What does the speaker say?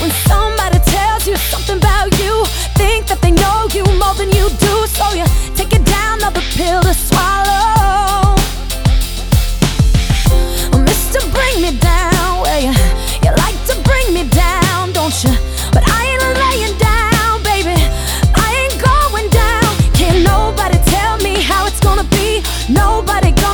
When somebody tells you something about you, think that they know you more than you do, so you take it down, another pill to swallow. Mr. Bring Me Down, well, you like to bring me down, don't you? But I ain't laying down, baby, I ain't going down. Can't nobody tell me how it's gonna be. Nobody